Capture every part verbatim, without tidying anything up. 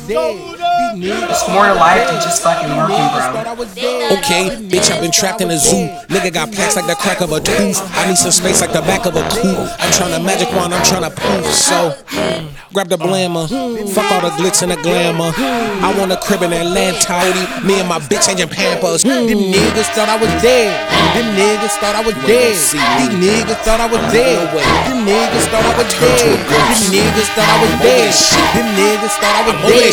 There's more to life than just fucking working, bro. Okay, bitch, I've been trapped in a zoo. Nigga got plaques like the crack of a tooth. I need some space like the back of a coupe. I'm tryna magic wand, I'm tryna poof. So, grab the blammer. Fuck all the glitz and the glamour. I want a crib in Atlanta. Me and my bitch changing pampers. Them niggas thought I was dead. Them niggas thought I was dead. These niggas thought I was dead. Them niggas thought I was dead. Them niggas thought I was dead. Them niggas thought I was dead.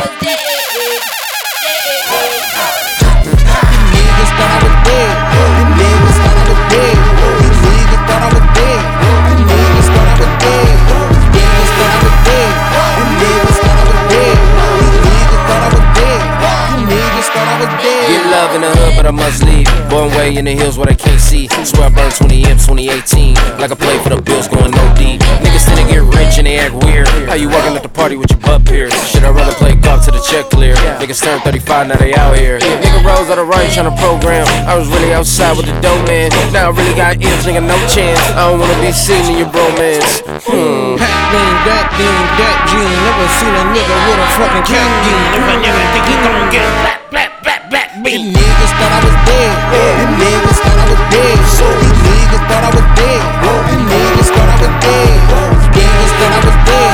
Niggas thought I was dead. Them niggas thought I was dead. These niggas thought I was dead. Them niggas thought I was dead. Niggas thought I was dead. Them niggas thought I was dead. These niggas thought I was dead. Them niggas thought I was dead. Get love in the hood, but I must leave. Born way in the hills where they can't see. Swear I burned twenty M's twenty eighteen. Like I played for the Bills going no D. Niggas tend to get rich and they act weird. How you walking at the party with your butt pierced? Should I rather play golf to the check clear? Niggas turned thirty-five, now they out here. Nigga rose out of right tryna program. I was really outside with the dope man. Now I really got M's, nigga, no chance. I don't wanna be seen in your bromance. Hmm. Hat bean, that bean, that gene. Never seen a nigga with a fucking cat gene. If a nigga think he gon' get black, black, black, black bean. Them niggas thought I was dead. Them niggas thought I was dead. These niggas thought I was dead. Them niggas thought I was dead. Niggas thought I was dead.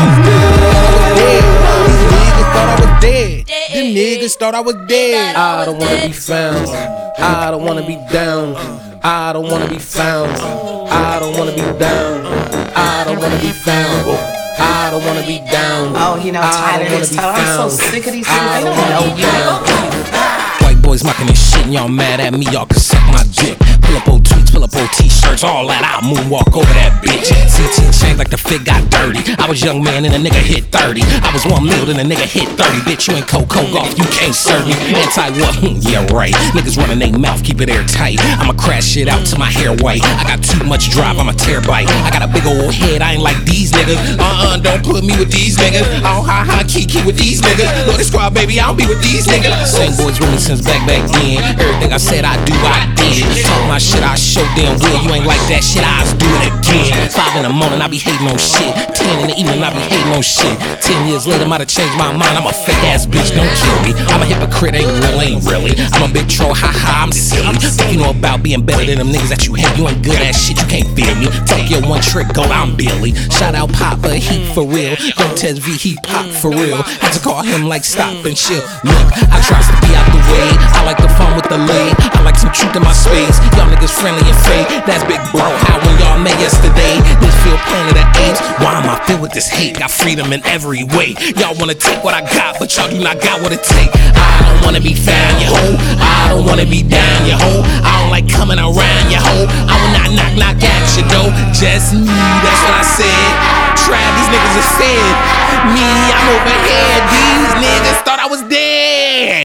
These niggas thought I was dead. Them niggas thought I was dead. I don't wanna be found. I don't wanna be down. I don't wanna be found. I don't wanna be down. I don't wanna be found. I don't wanna be down. Oh, you know, Tyler is Tyler. I'm so sick of these people. They don't know you. White boys mocking this shit and y'all mad at me, y'all can suck my dick. Pull up old tweets, pull up old t-shirts, all that, I'll moonwalk over that bitch. C T changed like the fit got dirty. I was young man and a nigga hit thirty. I was one mil and a nigga hit thirty. Bitch, you ain't Coco Golf, you can't serve me. Anti what? Yeah, right. Niggas running they mouth, keep it airtight. I'ma crash shit out till my hair white. I got too much drive, I'm a terabyte. I got a big old head, I ain't like these niggas. Uh-uh, don't put me with these niggas. I don't ha-ha kiki with these niggas. Lord, this squad, baby, I don't be with these niggas. Same boys with me since back back then. Everything I said I do, I did. Talk my shit, I show damn well. You ain't like that shit, I just do it again. Five in the morning, I be hating on shit. Ten in the evening, I be hating on shit. Ten years later, might have changed my mind. I'm a fake ass bitch, don't kill me. I'm a hypocrite, ain't real, ain't really. I'm a big troll, haha, I'm silly. If you know about being better than them niggas that you hate, you ain't good ass shit, you can't feel me. Tokyo one trick gold, I'm Billy. Shout out Papa, he for real. Don't test V, he pop for real. Had to call him like stop and chill. Look, I tries to be out the way. I like the fun with the lay. I like some truth in my space. Y'all niggas friendly and fake. That's big bro. How when y'all met yesterday? This feel planet of apes. Why am I filled with this hate? Got freedom in every way. Y'all wanna take what I got, but y'all do not got what it take. I don't wanna be found, you hoe. I don't wanna be down, you hoe. I don't like coming around, you hoe. I will not knock, knock at you, though. Just me, that's what I said. Try these niggas are fed. Me, I'm over here. These niggas thought I was dead.